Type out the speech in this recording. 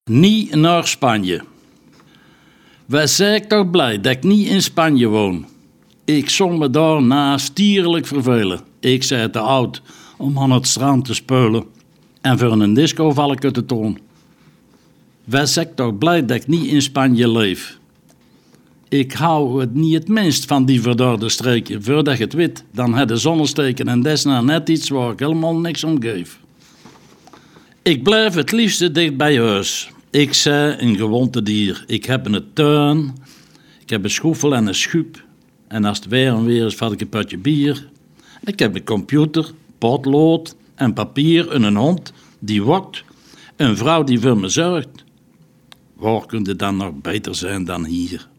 Niet naar Spanje. Wat zeg ik toch blij dat ik niet in Spanje woon. Ik zong me daar na stierlijk vervelen. Ik zei te oud om aan het strand te speulen. En voor een disco val ik uit de toon. Wat zeg ik toch blij dat ik niet in Spanje leef. Ik hou het niet het minst van die verdorde streken. Voordat je het weet, dan heb je zonnesteken en desna net iets waar ik helemaal niks om geef. Ik blijf het liefste dicht bij huis. Ik zei een gewoonte dier. Ik heb een tuin, ik heb een schoefel en een schuip. En als het weer is, vat ik een potje bier. Ik heb een computer, potlood en papier en een hond die wokt. Een vrouw die voor me zorgt. Waar kun je dan nog beter zijn dan hier?